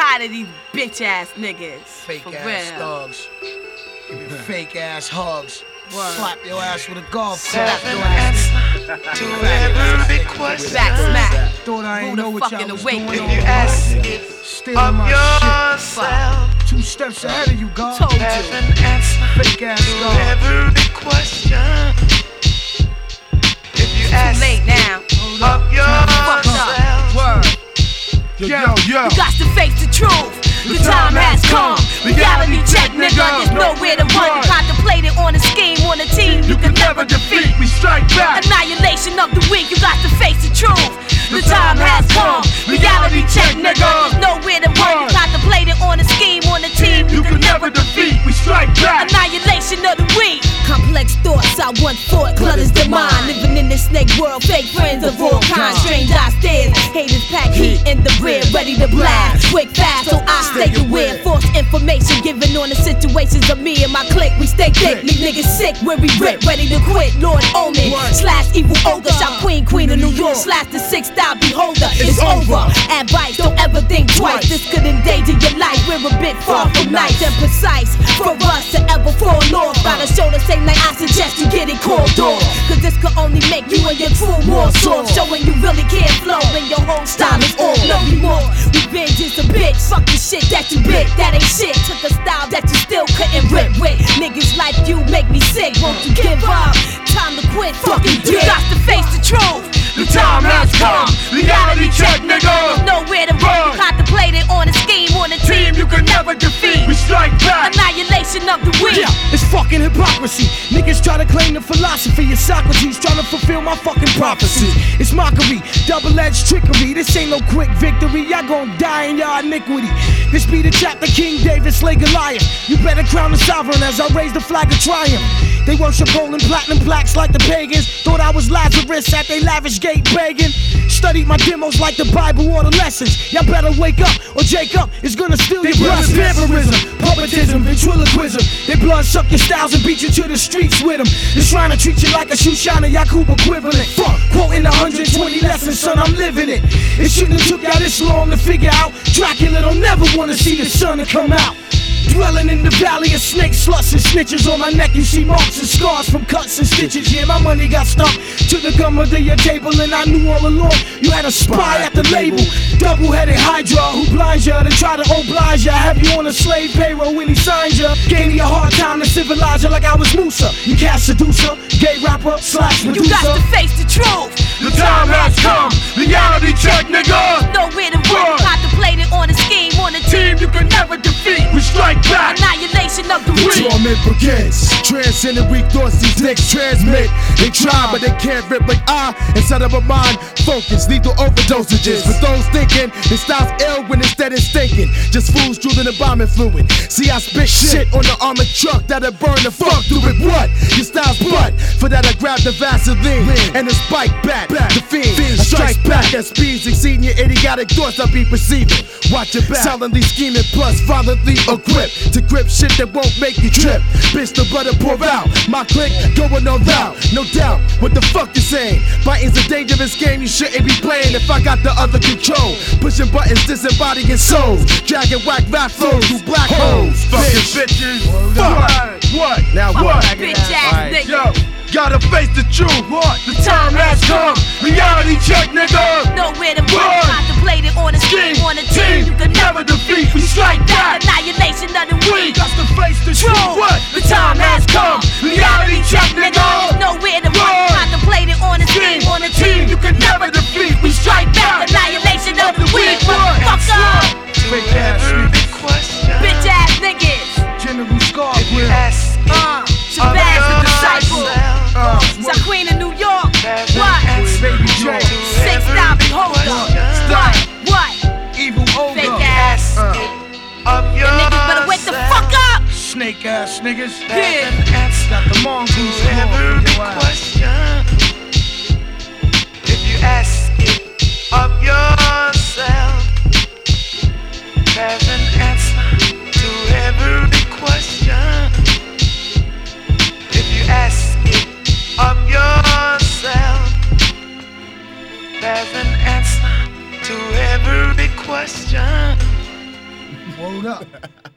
tired of these bitch ass niggas. Fake for ass real. thugs. Give you fake ass hugs. Word. Slap your ass with a golf club. Seven answer to every question. Back smack. Thought I ain't Who know the what fucking y'all was awake? doing. If you ask it Stealing of my yourself, shit. 2 steps ahead of you, God. Told you. there's an answer Fake ass to dog. every question. If you Too ask late now. of Fucked yourself, up. Word. Yo. You got to face the truth. The time has come. Reality check, nigga. There's nowhere to run. Contemplating on a scheme, on a team you can never defeat. We strike back. Annihilation of the weak. You got to face the truth. The time has come. Reality check, nigga. There's nowhere to run. Contemplating on a scheme, on a team you can never defeat. We strike back. Annihilation of the weak. Complex thoughts I once thought clutters the mind. Living in this snake world, fake friends of all kinds. Strange ideas, haters pack heat in the rear, ready to blast. Quick, fast, so I stay aware. False information given on the situations of me and my clique. We stay thick, leave niggas sick when we rip, ready to quit. Lord Omen, slash evil ogre, shot queen of New York, slash the 6-style beholder. It's over. Advice, don't ever think twice. This could endanger your life. We're a bit far from nice and precise for us to ever fall off. Gotta show the same night. I suggest you get it called off, cause this could only make you and your crew more soft. Showing you really can't flow when your whole style is off. No remorse, revenge is a bitch. Fuck the shit that you bit, that ain't shit. Took a style that you still couldn't rip with. Niggas like you make me sick. Won't you give up? Time to quit fucking dick. You got to face the truth. The time has come. Reality check, nigga. Nowhere to run. Contemplating on a scheme, on a team you can never defeat. We strike back. Annihilation of the weak. Yeah, it's fucking hypocrisy. Niggas try to claim the philosophy of Socrates, trying to fulfill my fucking prophecy. It's mockery, double-edged trickery. This ain't no quick victory. Y'all gon' die in y'all iniquity. This be the chapter King David slay Goliath. You better crown the sovereign as I raise the flag of triumph. They worship gold and platinum plaques like the pagans. Thought I was Lazarus at they lavish gate begging. Studied my demos like the Bible or the lessons. Y'all better wake up or Jacob is gonna steal your blessings. Vampirism, puppetism, ventriloquism. They blood suck your styles and beat you to the streets with them. They're trying to treat you like a Shoshana Yakub equivalent. Fuck, quoting 120 lessons, son, I'm living it. It shouldn't have took y'all this long to figure out. Dracula don't never wanna see the sun to come out. Dwelling in the valley of snakes, sluts and snitches. On my neck you see marks and scars from cuts and stitches. Yeah, my money got stuck to the gum of your table, and I knew all along you had a spy at the label. Double-headed Hydra who blinds ya, then try to oblige ya. Have you on a slave payroll when he signs ya. Gave me a hard time to civilize ya like I was Musa. You cat seducer, gay rapper, slash Medusa. You got to face the truth. The time has come. Reality check, nigga. Nowhere to run. Contemplating on a scheme, on a team you can never defeat. We strike back. Annihilation of the weak. Torment begins. Transcending weak thoughts these dicks transmit. They try, but they can't rip like I. Instead of a mind focus, lethal overdosages. But those thinking, their style's ill when instead it's thinking. Just fools drooling the bombing fluid. See, I spit shit on the armored truck that'll burn the fuck through it. What? Your style's butt. For that I grab the Vaseline and the spike back. The fiend strikes back at speeds exceeding your idiotic thoughts I be perceiving. Watch your back. Silently scheming plus violently equipped to grip shit that won't make you trip. Bitch, the butter pour out. My clique going all out. No doubt. What the fuck you saying? Fighting's a dangerous game you shouldn't be playing if I got the other control. Pushing buttons, disembodying souls. Dragging whack rap flows through black holes. Fucking bitches. Fuck. What? Now what? Bitch ass nigga. Yo, gotta face the truth. What? The time has come. Reality check, nigga. Nowhere to run. Contemplating on a scheme, on a team you can never defeat. We strike back. Annihilation of the weak. Got to face the truth. What? The time has come. Reality check, nigga. Nowhere to run. Contemplating on a scheme, on a team you can never defeat. We strike back. Annihilation of the weak. Fuck up. Fake ass every niggas. question. Bitch ass niggas. General Scar. If you ask it Shabazz the disciple. yourself, Shot Queen in New York. there's an What? answer Baby to J. 6-style beholder. What? What? Evil ogre. Fake ass. of You niggas better wake the fuck up. Snake ass niggas. There's an answer Got the mongoose to every question. If you ask it of yourself, there's an answer to every question. If you ask it of yourself, there's an answer to every question. Word up.